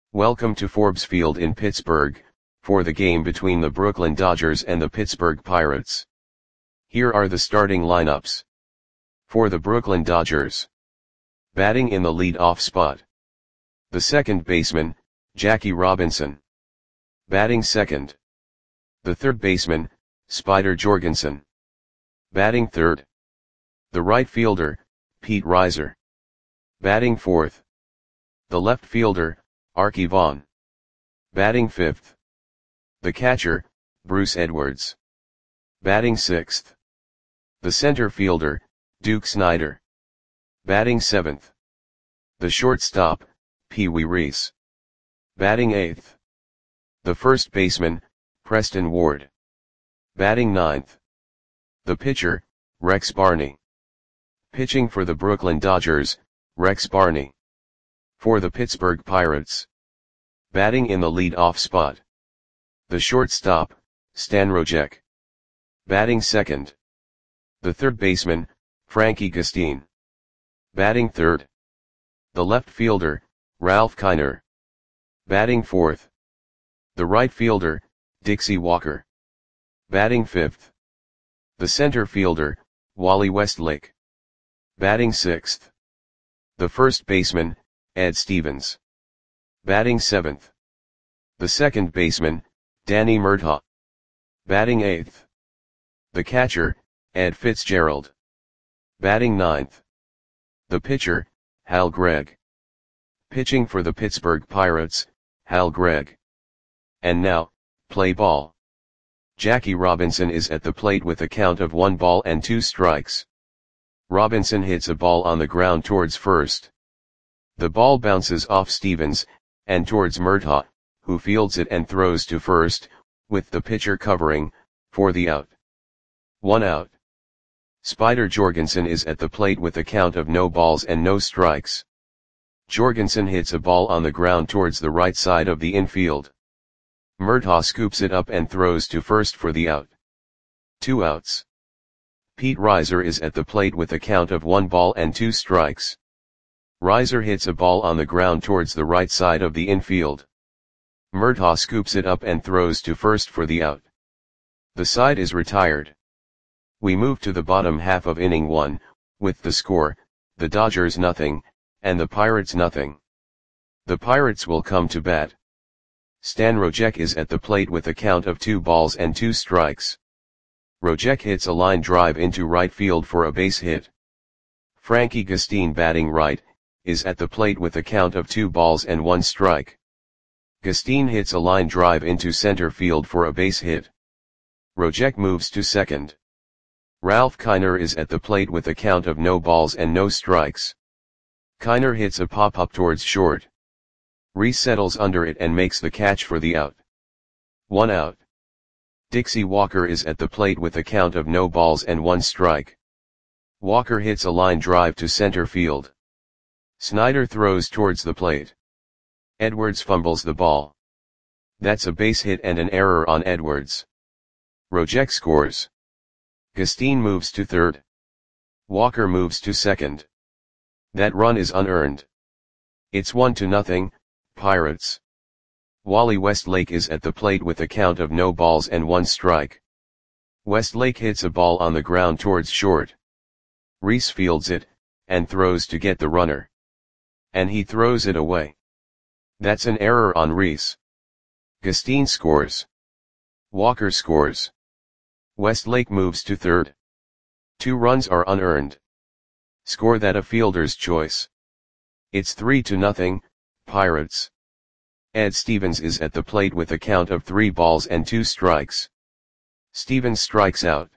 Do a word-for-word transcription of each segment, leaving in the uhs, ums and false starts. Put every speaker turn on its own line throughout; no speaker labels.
Welcome to Forbes Field in Pittsburgh, for the game between the Brooklyn Dodgers and the Pittsburgh Pirates. Here are the starting lineups. For the Brooklyn Dodgers. Batting in the lead-off spot. The second baseman, Jackie Robinson. Batting second. The third baseman, Spider Jorgensen. Batting third. The right fielder, Pete Reiser. Batting fourth. The left fielder, Arky Vaughan. Batting fifth. The catcher, Bruce Edwards. Batting sixth. The center fielder, Duke Snider. Batting seventh. The shortstop, Pee Wee Reese. Batting eighth. The first baseman, Preston Ward. Batting ninth. The pitcher, Rex Barney. Pitching for the Brooklyn Dodgers, Rex Barney. For the Pittsburgh Pirates. Batting in the lead-off spot. The shortstop, Stan Rojek. Batting second. The third baseman, Frankie Gustin. Batting third. The left fielder, Ralph Kiner. Batting fourth. The right fielder, Dixie Walker. Batting fifth. The center fielder, Wally Westlake. Batting sixth. The first baseman, Ed Stevens. Batting seventh. The second baseman, Danny Murtaugh. Batting eighth. The catcher, Ed Fitzgerald. Batting ninth. The pitcher, Hal Gregg. Pitching for the Pittsburgh Pirates, Hal Gregg. And now, play ball. Jackie Robinson is at the plate with a count of one ball and two strikes. Robinson hits a ball on the ground towards first. The ball bounces off Stevens, and towards Murtaugh, who fields it and throws to first, with the pitcher covering, for the out. One out. Spider Jorgensen is at the plate with a count of no balls and no strikes. Jorgensen hits a ball on the ground towards the right side of the infield. Murtaugh scoops it up and throws to first for the out. Two outs. Pete Reiser is at the plate with a count of one ball and two strikes. Reiser hits a ball on the ground towards the right side of the infield. Murtaugh scoops it up and throws to first for the out. The side is retired. We move to the bottom half of inning one, with the score, the Dodgers nothing, and the Pirates nothing. The Pirates will come to bat. Stan Rojek is at the plate with a count of two balls and two strikes. Rojek hits a line drive into right field for a base hit. Frankie Gustin, batting right, is at the plate with a count of two balls and one strike. Gustin hits a line drive into center field for a base hit. Rojek moves to second. Ralph Kiner is at the plate with a count of no balls and no strikes. Kiner hits a pop-up towards short. Reese settles under it and makes the catch for the out. One out. Dixie Walker is at the plate with a count of no balls and one strike. Walker hits a line drive to center field. Snider throws towards the plate. Edwards fumbles the ball. That's a base hit and an error on Edwards. Rojek scores. Gustin moves to third. Walker moves to second. That run is unearned. It's one to nothing, Pirates. Wally Westlake is at the plate with a count of no balls and one strike. Westlake hits a ball on the ground towards short. Reese fields it, and throws to get the runner. And he throws it away. That's an error on Reese. Gustin scores. Walker scores. Westlake moves to third. Two runs are unearned. Score that a fielder's choice. It's three to nothing, Pirates. Ed Stevens is at the plate with a count of three balls and two strikes. Stevens strikes out.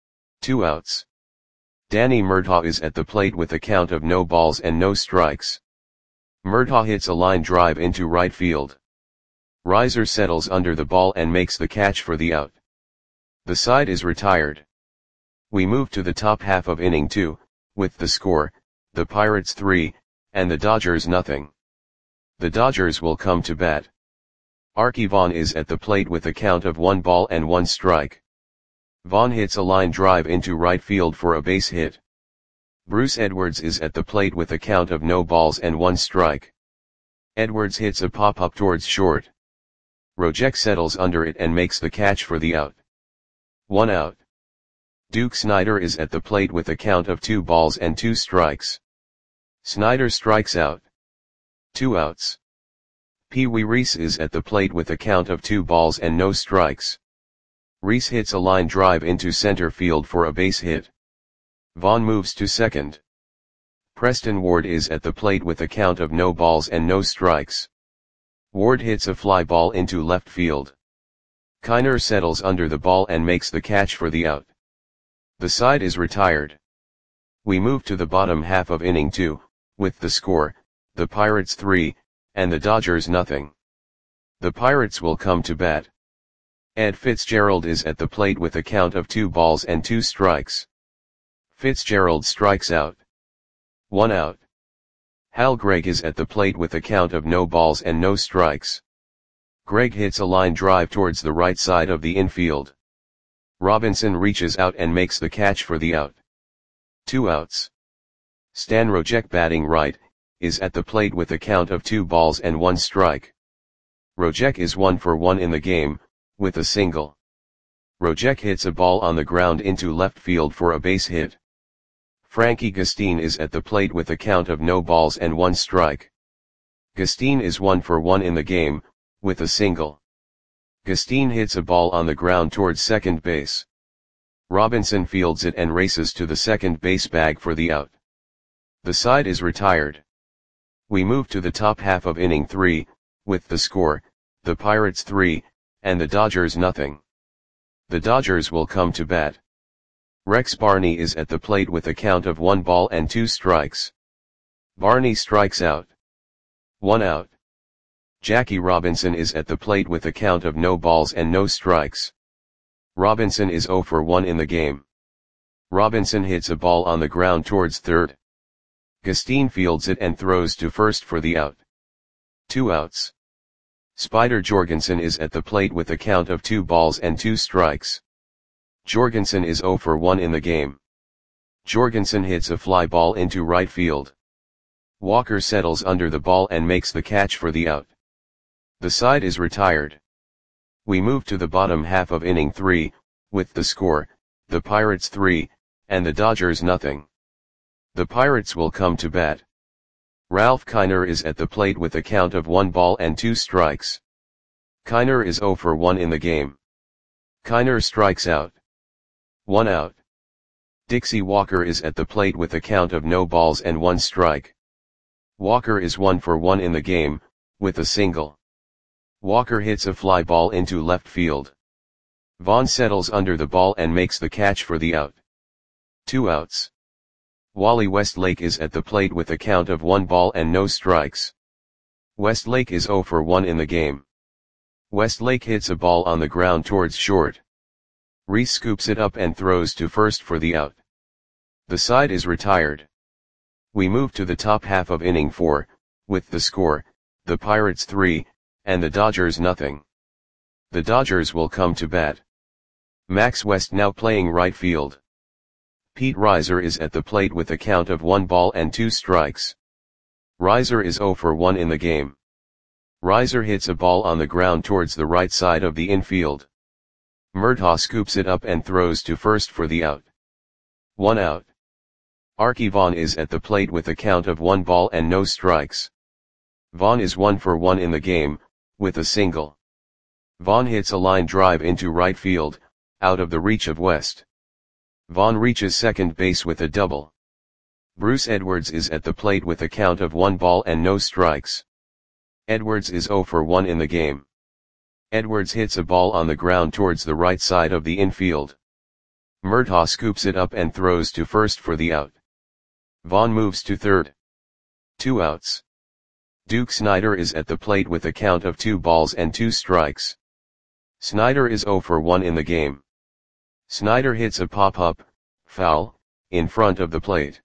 Two outs. Danny Murtaugh is at the plate with a count of no balls and no strikes. Murtaugh hits a line drive into right field. Reiser settles under the ball and makes the catch for the out. The side is retired. We move to the top half of inning two, with the score, the Pirates three, and the Dodgers nothing. The Dodgers will come to bat. Arky Vaughan is at the plate with a count of one ball and one strike. Vaughan hits a line drive into right field for a base hit. Bruce Edwards is at the plate with a count of no balls and one strike. Edwards hits a pop-up towards short. Rojek settles under it and makes the catch for the out. One out. Duke Snider is at the plate with a count of two balls and two strikes. Snider strikes out. Two outs. Pee Wee Reese is at the plate with a count of two balls and no strikes. Reese hits a line drive into center field for a base hit. Vaughn moves to second. Preston Ward is at the plate with a count of no balls and no strikes. Ward hits a fly ball into left field. Kiner settles under the ball and makes the catch for the out. The side is retired. We move to the bottom half of inning two, with the score, the Pirates three, and the Dodgers nothing. The Pirates will come to bat. Ed Fitzgerald is at the plate with a count of two balls and two strikes. Fitzgerald strikes out. One out. Hal Gregg is at the plate with a count of no balls and no strikes. Gregg hits a line drive towards the right side of the infield. Robinson reaches out and makes the catch for the out. Two outs. Stan Rojek, batting right, is at the plate with a count of two balls and one strike. Rojek is one for one in the game, with a single. Rojek hits a ball on the ground into left field for a base hit. Frankie Gustin is at the plate with a count of no balls and one strike. Gustin is one for one in the game, with a single. Gustin hits a ball on the ground towards second base. Robinson fields it and races to the second base bag for the out. The side is retired. We move to the top half of inning three, with the score, the Pirates three, and the Dodgers nothing. The Dodgers will come to bat. Rex Barney is at the plate with a count of one ball and two strikes. Barney strikes out. One out. Jackie Robinson is at the plate with a count of no balls and no strikes. Robinson is zero for one in the game. Robinson hits a ball on the ground towards third. Gustin fields it and throws to first for the out. Two outs. Spider Jorgensen is at the plate with a count of two balls and two strikes. Jorgensen is zero for one in the game. Jorgensen hits a fly ball into right field. Walker settles under the ball and makes the catch for the out. The side is retired. We move to the bottom half of inning three, with the score, the Pirates three, and the Dodgers nothing. The Pirates will come to bat. Ralph Kiner is at the plate with a count of one ball and two strikes. Kiner is zero for one in the game. Kiner strikes out. One out. Dixie Walker is at the plate with a count of no balls and one strike. Walker is one for one in the game, with a single. Walker hits a fly ball into left field. Vaughn settles under the ball and makes the catch for the out. Two outs. Wally Westlake is at the plate with a count of one ball and no strikes. Westlake is zero for one in the game. Westlake hits a ball on the ground towards short. Reese scoops it up and throws to first for the out. The side is retired. We move to the top half of inning four, with the score, the Pirates three, and the Dodgers nothing. The Dodgers will come to bat. Max West now playing right field. Pete Reiser is at the plate with a count of one ball and two strikes. Reiser is zero for one in the game. Reiser hits a ball on the ground towards the right side of the infield. Murtaugh scoops it up and throws to first for the out. One out. Archie Vaughn is at the plate with a count of one ball and no strikes. Vaughn is one for one in the game, with a single. Vaughn hits a line drive into right field, out of the reach of West. Vaughn reaches second base with a double. Bruce Edwards is at the plate with a count of one ball and no strikes. Edwards is zero for one in the game. Edwards hits a ball on the ground towards the right side of the infield. Murtaugh scoops it up and throws to first for the out. Vaughn moves to third. Two outs. Duke Snider is at the plate with a count of two balls and two strikes. Snider is zero for one in the game. Snider hits a pop-up, foul, in front of the plate.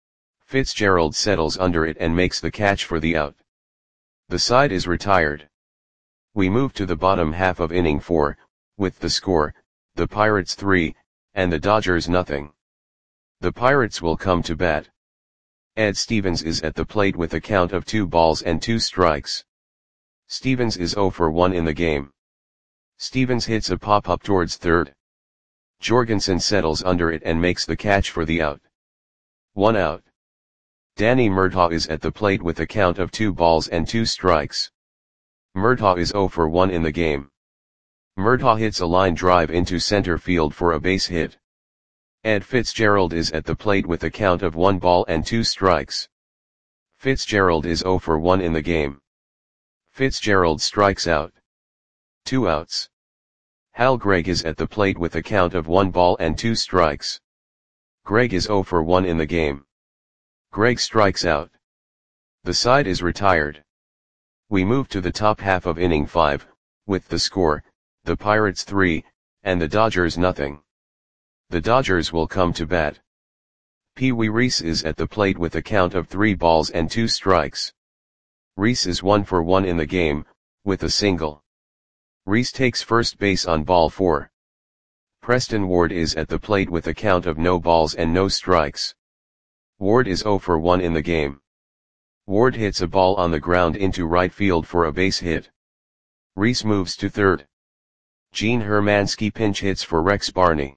Fitzgerald settles under it and makes the catch for the out. The side is retired. We move to the bottom half of inning four, with the score, the Pirates three, and the Dodgers nothing. The Pirates will come to bat. Ed Stevens is at the plate with a count of two balls and two strikes. Stevens is zero for one in the game. Stevens hits a pop-up towards third. Jorgensen settles under it and makes the catch for the out. One out. Danny Murtaugh is at the plate with a count of two balls and two strikes. Murtaugh is zero for one in the game. Murtaugh hits a line drive into center field for a base hit. Ed Fitzgerald is at the plate with a count of one ball and two strikes. Fitzgerald is zero for one in the game. Fitzgerald strikes out. Two outs. Hal Gregg is at the plate with a count of one ball and two strikes. Gregg is zero for one in the game. Gregg strikes out. The side is retired. We move to the top half of inning five, with the score, the Pirates three, and the Dodgers nothing. The Dodgers will come to bat. Pee Wee Reese is at the plate with a count of three balls and two strikes. Reese is one for one in the game, with a single. Reese takes first base on ball four. Preston Ward is at the plate with a count of no balls and no strikes. Ward is zero for one in the game. Ward hits a ball on the ground into right field for a base hit. Reese moves to third. Gene Hermansky pinch hits for Rex Barney.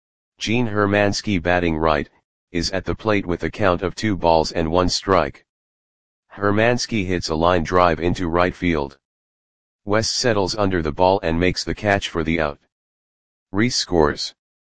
Gene Hermansky, batting right, is at the plate with a count of two balls and one strike. Hermansky hits a line drive into right field. West settles under the ball and makes the catch for the out. Reese scores.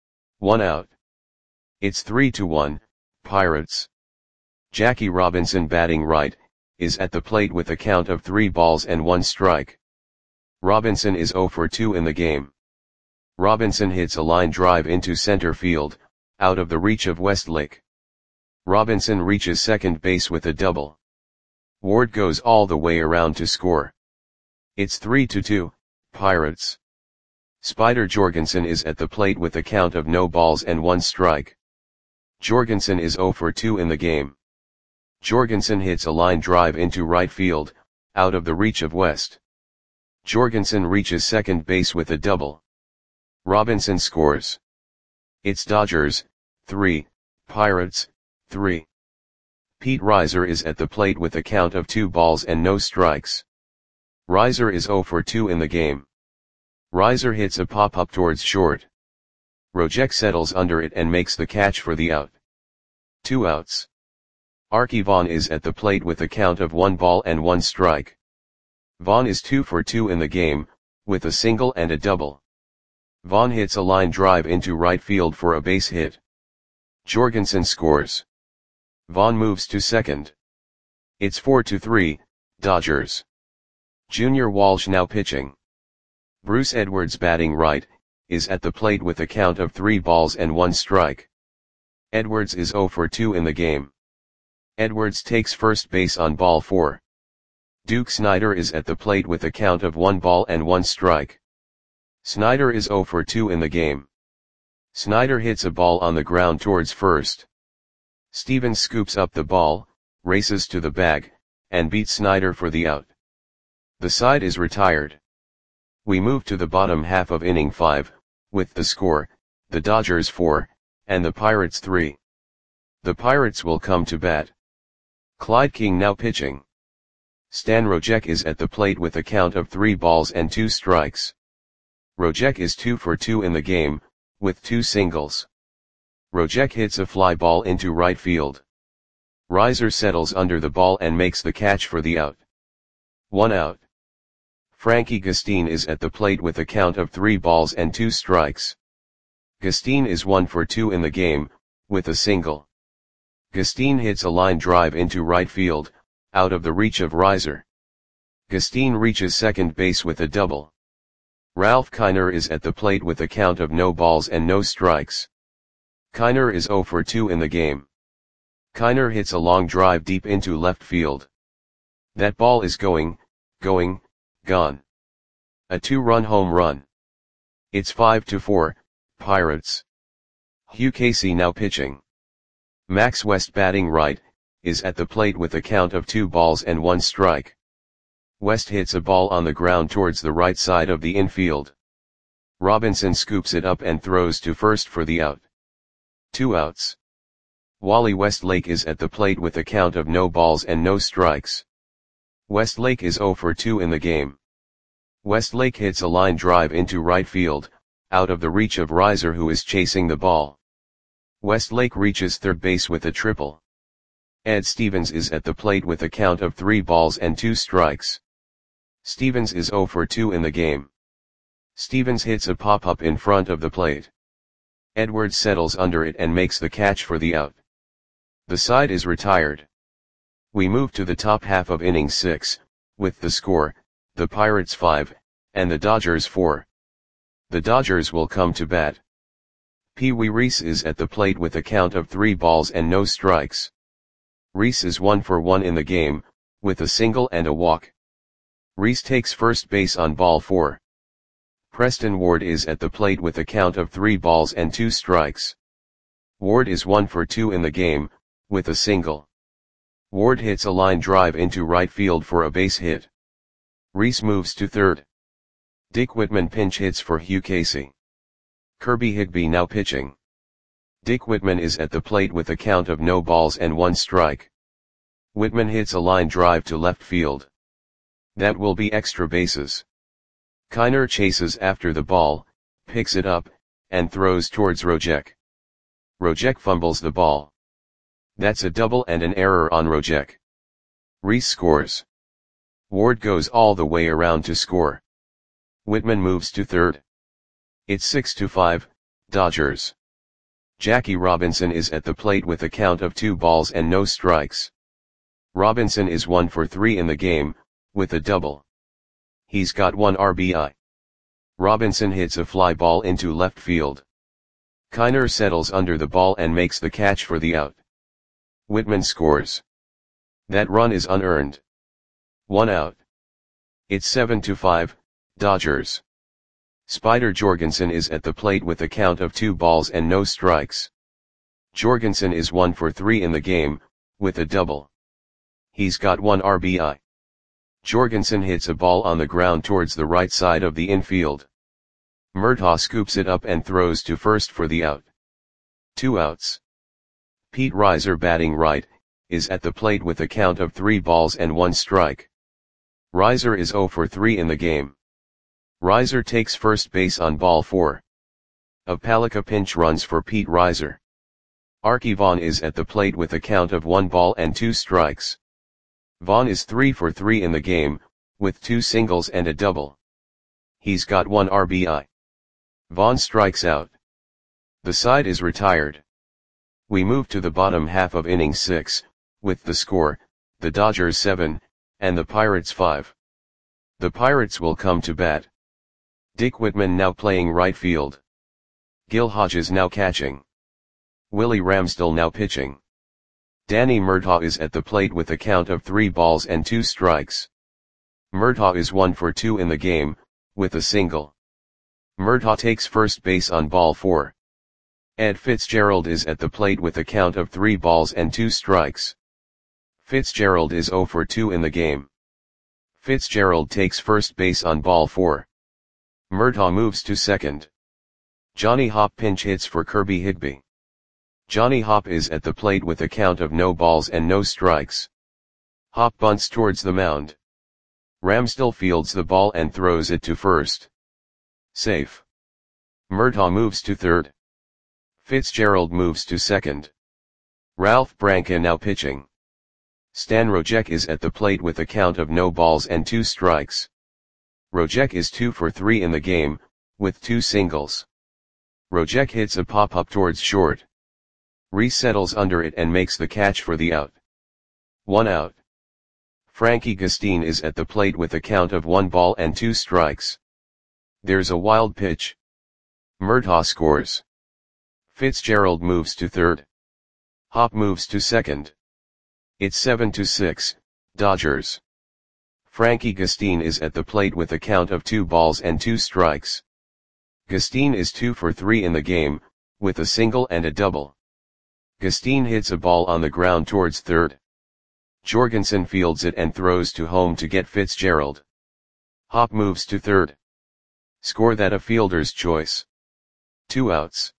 One out. It's three to one, Pirates. Jackie Robinson, batting right, is at the plate with a count of three balls and one strike. Robinson is zero for two in the game. Robinson hits a line drive into center field, out of the reach of Westlake. Robinson reaches second base with a double. Ward goes all the way around to score. It's three to two, Pirates. Spider Jorgensen is at the plate with a count of no balls and one strike. Jorgensen is zero for two in the game. Jorgensen hits a line drive into right field, out of the reach of West. Jorgensen reaches second base with a double. Robinson scores. It's Dodgers, three, Pirates, three. Pete Reiser is at the plate with a count of two balls and no strikes. Reiser is zero for two in the game. Reiser hits a pop-up towards short. Rojek settles under it and makes the catch for the out. Two outs. Arky Vaughan is at the plate with a count of one ball and one strike. Vaughan is two for two in the game, with a single and a double. Vaughan hits a line drive into right field for a base hit. Jorgensen scores. Vaughan moves to second. It's four to three, Dodgers. Junior Walsh now pitching. Bruce Edwards, batting right, is at the plate with a count of three balls and one strike. Edwards is zero for two in the game. Edwards takes first base on ball four. Duke Snider is at the plate with a count of one ball and one strike. Snider is zero for two in the game. Snider hits a ball on the ground towards first. Stevens scoops up the ball, races to the bag, and beats Snider for the out. The side is retired. We move to the bottom half of inning five, with the score, the Dodgers four, and the Pirates three. The Pirates will come to bat. Clyde King now pitching. Stan Rojek is at the plate with a count of three balls and two strikes. Rojek is two for two in the game, with two singles. Rojek hits a fly ball into right field. Reiser settles under the ball and makes the catch for the out. One out. Frankie Gustin is at the plate with a count of three balls and two strikes. Gustin is one for two in the game, with a single. Gustin hits a line drive into right field, out of the reach of Reiser. Gustin reaches second base with a double. Ralph Kiner is at the plate with a count of no balls and no strikes. Kiner is zero for two in the game. Kiner hits a long drive deep into left field. That ball is going, going, gone. A two-run home run. It's five to four, Pirates. Hugh Casey now pitching. Max West, batting right, is at the plate with a count of two balls and one strike. West hits a ball on the ground towards the right side of the infield. Robinson scoops it up and throws to first for the out. Two outs. Wally Westlake is at the plate with a count of no balls and no strikes. Westlake is zero for two in the game. Westlake hits a line drive into right field, out of the reach of Reiser, who is chasing the ball. Westlake reaches third base with a triple. Ed Stevens is at the plate with a count of three balls and two strikes. Stevens is zero for two in the game. Stevens hits a pop-up in front of the plate. Edwards settles under it and makes the catch for the out. The side is retired. We move to the top half of inning six, with the score, the Pirates five, and the Dodgers four. The Dodgers will come to bat. Pee Wee Reese is at the plate with a count of three balls and no strikes. Reese is one for one in the game, with a single and a walk. Reese takes first base on ball four. Preston Ward is at the plate with a count of three balls and two strikes. Ward is one for two in the game, with a single. Ward hits a line drive into right field for a base hit. Reese moves to third. Dick Whitman pinch hits for Hugh Casey. Kirby Higbee now pitching. Dick Whitman is at the plate with a count of no balls and one strike. Whitman hits a line drive to left field. That will be extra bases. Kiner chases after the ball, picks it up, and throws towards Rojek. Rojek fumbles the ball. That's a double and an error on Rojek. Reese scores. Ward goes all the way around to score. Whitman moves to third. It's six to five, Dodgers. Jackie Robinson is at the plate with a count of two balls and no strikes. Robinson is one for three in the game, with a double. He's got one R B I. Robinson hits a fly ball into left field. Kiner settles under the ball and makes the catch for the out. Whitman scores. That run is unearned. One out. It's seven to five, Dodgers. Spider Jorgensen is at the plate with a count of two balls and no strikes. Jorgensen is one for three in the game, with a double. He's got one R B I. Jorgensen hits a ball on the ground towards the right side of the infield. Murtaugh scoops it up and throws to first for the out. Two outs. Pete Reiser, batting right, is at the plate with a count of three balls and one strike. Reiser is zero for three in the game. Reiser takes first base on ball four. A Palika pinch runs for Pete Reiser. Archie Vaughn is at the plate with a count of one ball and two strikes. Vaughn is three for three in the game, with two singles and a double. He's got one R B I. Vaughn strikes out. The side is retired. We move to the bottom half of inning six, with the score, the Dodgers seven, and the Pirates five. The Pirates will come to bat. Dick Whitman now playing right field. Gil Hodges now catching. Willie Ramsdell now pitching. Danny Murtaugh is at the plate with a count of three balls and two strikes. Murtaugh is one for two in the game, with a single. Murtaugh takes first base on ball four. Ed Fitzgerald is at the plate with a count of three balls and two strikes. Fitzgerald is zero for two in the game. Fitzgerald takes first base on ball four. Murtaugh moves to second. Johnny Hop pinch hits for Kirby Higbee. Johnny Hop is at the plate with a count of no balls and no strikes. Hop bunts towards the mound. Ramsdell fields the ball and throws it to first. Safe. Murtaugh moves to third. Fitzgerald moves to second. Ralph Branca now pitching. Stan Rojek is at the plate with a count of no balls and two strikes. Rojek is two for three in the game, with two singles. Rojek hits a pop-up towards short. Reese settles under it and makes the catch for the out. One out. Frankie Gustine is at the plate with a count of one ball and two strikes. There's a wild pitch. Murtaugh scores. Fitzgerald moves to third. Hop moves to second. It's seven to six, Dodgers. Frankie Gustine is at the plate with a count of two balls and two strikes. Gustine is two for three in the game, with a single and a double. Gustine hits a ball on the ground towards third. Jorgensen fields it and throws to home to get Fitzgerald. Hop moves to third. Score that a fielder's choice. Two outs.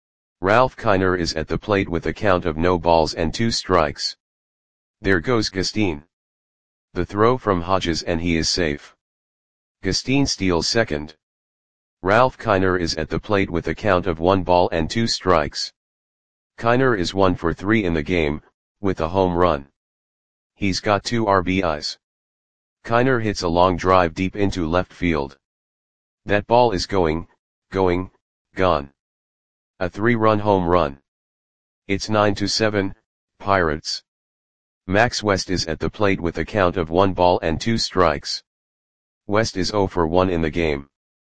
Ralph Kiner is at the plate with a count of no balls and two strikes. There goes Gustine. The throw from Hodges and he is safe. Gustin steals second. Ralph Kiner is at the plate with a count of one ball and two strikes. Kiner is one for three in the game, with a home run. He's got two R B Is. Kiner hits a long drive deep into left field. That ball is going, going, gone. A three-run home run. It's nine to seven, Pirates. Max West is at the plate with a count of one ball and two strikes. West is zero for one in the game.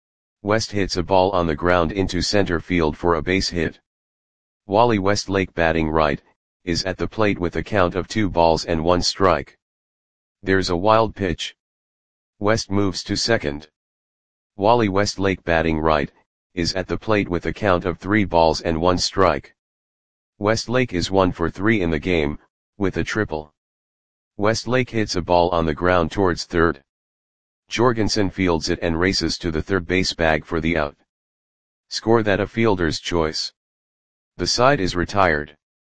West hits a ball on the ground into center field for a base hit. Wally Westlake, batting right, is at the plate with a count of two balls and one strike. There's a wild pitch. West moves to second. Wally Westlake, batting right, is at the plate with a count of three balls and one strike. Westlake is one for three in the game, with a triple. Westlake hits a ball on the ground towards third. Jorgensen fields it and races to the third base bag for the out. Score that a fielder's choice. The side is retired.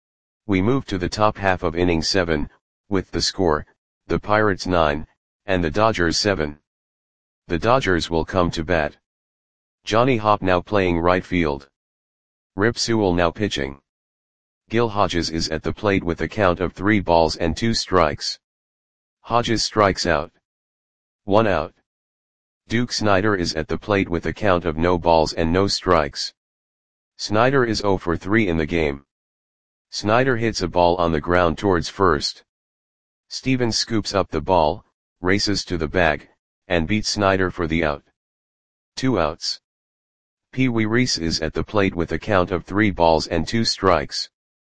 We move to the top half of inning seven, with the score, the Pirates nine, and the Dodgers seven. The Dodgers will come to bat. Johnny Hopp now playing right field. Rip Sewell now pitching. Gil Hodges is at the plate with a count of three balls and two strikes. Hodges strikes out. One out. Duke Snider is at the plate with a count of no balls and no strikes. Snider is zero for three in the game. Snider hits a ball on the ground towards first. Stevens scoops up the ball, races to the bag, and beats Snider for the out. Two outs. Pee Wee Reese is at the plate with a count of three balls and two strikes.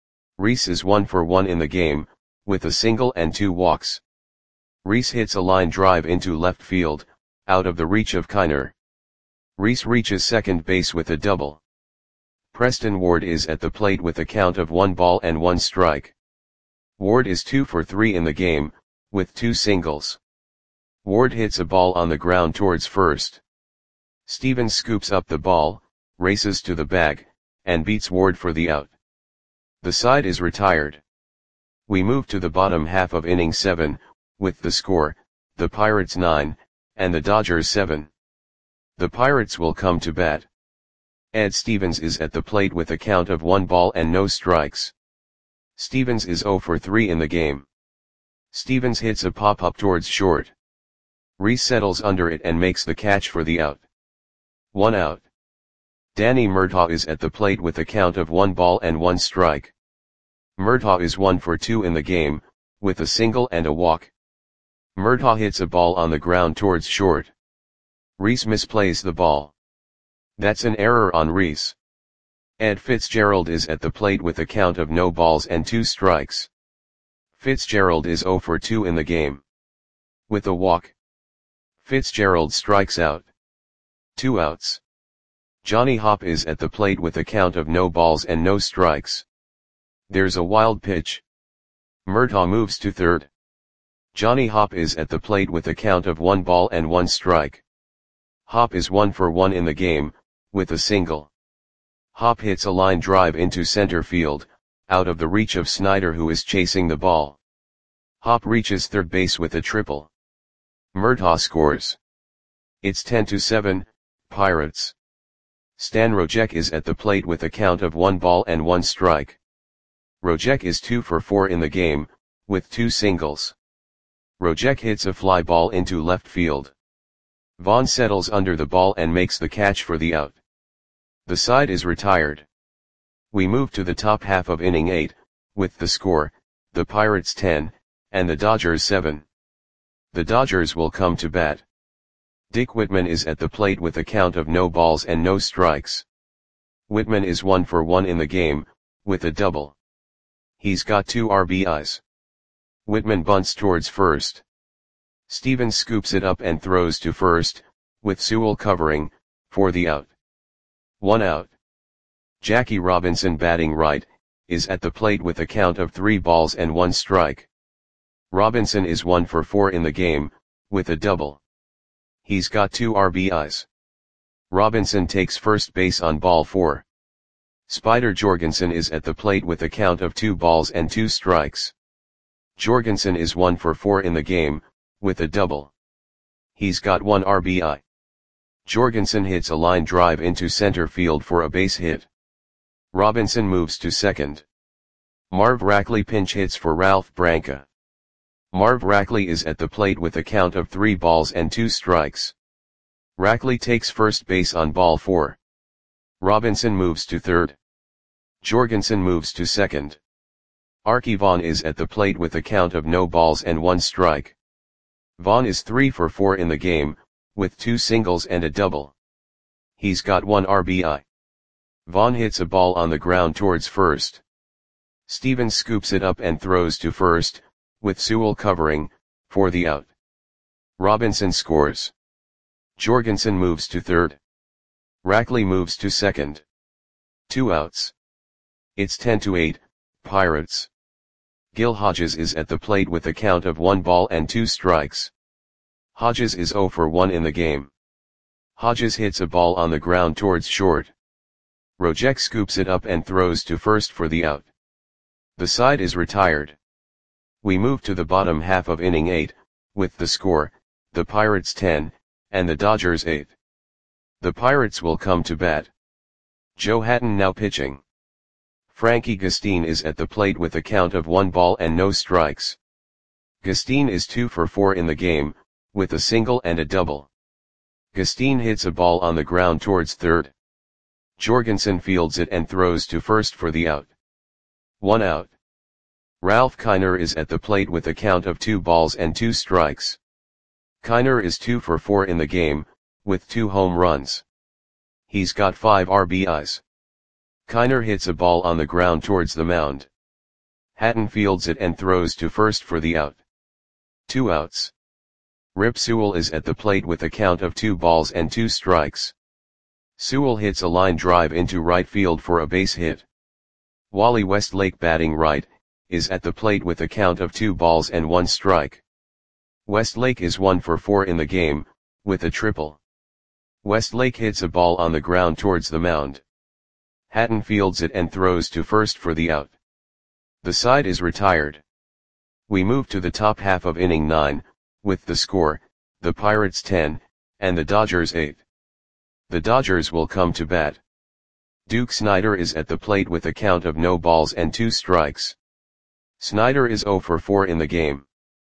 Reese is one for one in the game, with a single and two walks. Reese hits a line drive into left field, out of the reach of Kiner. Reese reaches second base with a double. Preston Ward is at the plate with a count of one ball and one strike. Ward is two for three in the game, with two singles. Ward hits a ball on the ground towards first. Stevens scoops up the ball, races to the bag, and beats Ward for the out. The side is retired. We move to the bottom half of inning seven, with the score, the Pirates nine, and the Dodgers seven. The Pirates will come to bat. Ed Stevens is at the plate with a count of one ball and no strikes. Stevens is zero for three in the game. Stevens hits a pop-up towards short. Reese settles under it and makes the catch for the out. One out. Danny Murtaugh is at the plate with a count of one ball and one strike. Murtaugh is one for two in the game, with a single and a walk. Murtaugh hits a ball on the ground towards short. Reese misplays the ball. That's an error on Reese. Ed Fitzgerald is at the plate with a count of no balls and two strikes. Fitzgerald is zero for two in the game. With a walk. Fitzgerald strikes out. Two outs. Johnny Hopp is at the plate with a count of no balls and no strikes. There's a wild pitch. Murtaugh moves to third. Johnny Hopp is at the plate with a count of one ball and one strike. Hopp is one for one in the game, with a single. Hopp hits a line drive into center field, out of the reach of Snider, who is chasing the ball. Hopp reaches third base with a triple. Murtaugh scores. It's ten to seven, Pirates. Stan Rojek is at the plate with a count of one ball and one strike. Rojek is two for four in the game, with two singles. Rojek hits a fly ball into left field. Vaughn settles under the ball and makes the catch for the out. The side is retired. We move to the top half of inning eight, with the score, the Pirates ten, and the Dodgers seven. The Dodgers will come to bat. Dick Whitman is at the plate with a count of no balls and no strikes. Whitman is one for one in the game, with a double. He's got two R B Is. Whitman bunts towards first. Stevens scoops it up and throws to first, with Sewell covering, for the out. One out. Jackie Robinson, batting right, is at the plate with a count of three balls and one strike. Robinson is one for four in the game, with a double. He's got two R B Is. Robinson takes first base on ball four. Spider Jorgensen is at the plate with a count of two balls and two strikes. Jorgensen is one for four in the game, with a double. He's got one R B I. Jorgensen hits a line drive into center field for a base hit. Robinson moves to second. Marv Rackley pinch hits for Ralph Branca. Marv Rackley is at the plate with a count of three balls and two strikes. Rackley takes first base on ball four. Robinson moves to third. Jorgensen moves to second. Arky Vaughan is at the plate with a count of no balls and one strike. Vaughan is three for four in the game, with two singles and a double. He's got one R B I. Vaughan hits a ball on the ground towards first. Stevens scoops it up and throws to first, with Sewell covering, for the out. Robinson scores. Jorgensen moves to third. Rackley moves to second. Two outs. It's ten to eight, Pirates. Gil Hodges is at the plate with a count of one ball and two strikes. Hodges is zero for one in the game. Hodges hits a ball on the ground towards short. Rojek scoops it up and throws to first for the out. The side is retired. We move to the bottom half of inning eight, with the score, the Pirates ten, and the Dodgers eight. The Pirates will come to bat. Joe Hatton now pitching. Frankie Gustin is at the plate with a count of one ball and no strikes. Gustin is two for four in the game, with a single and a double. Gustin hits a ball on the ground towards third. Jorgensen fields it and throws to first for the out. One out. Ralph Kiner is at the plate with a count of two balls and two strikes. Kiner is two for four in the game, with two home runs. He's got five R B Is. Kiner hits a ball on the ground towards the mound. Hatton fields it and throws to first for the out. Two outs. Rip Sewell is at the plate with a count of two balls and two strikes. Sewell hits a line drive into right field for a base hit. Wally Westlake, batting right, is at the plate with a count of two balls and one strike. Westlake is one for four in the game, with a triple. Westlake hits a ball on the ground towards the mound. Hatton fields it and throws to first for the out. The side is retired. We move to the top half of inning nine, with the score, the Pirates ten, and the Dodgers eight. The Dodgers will come to bat. Duke Snider is at the plate with a count of no balls and two strikes. Snider is zero for four in the game.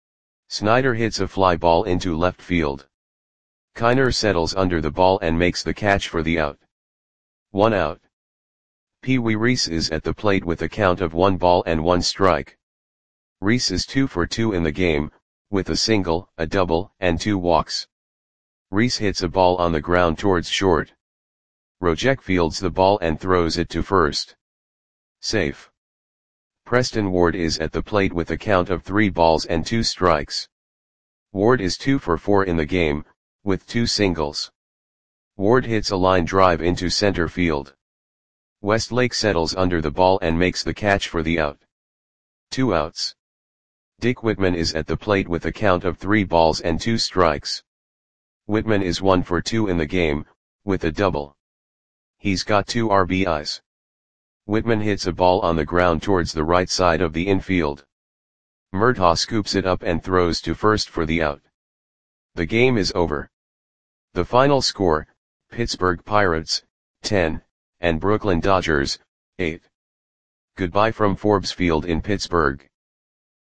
Snider hits a fly ball into left field. Kiner settles under the ball and makes the catch for the out. One out. Pee Wee Reese is at the plate with a count of one ball and one strike. Reese is two for two in the game, with a single, a double, and two walks. Reese hits a ball on the ground towards short. Rojek fields the ball and throws it to first. Safe. Preston Ward is at the plate with a count of three balls and two strikes. Ward is two for four in the game, with two singles. Ward hits a line drive into center field. Westlake settles under the ball and makes the catch for the out. Two outs. Dick Whitman is at the plate with a count of three balls and two strikes. Whitman is one for two in the game, with a double. He's got two R B Is. Whitman hits a ball on the ground towards the right side of the infield. Murtaugh scoops it up and throws to first for the out. The game is over. The final score, Pittsburgh Pirates, ten, and Brooklyn Dodgers, eight. Goodbye from Forbes Field in Pittsburgh.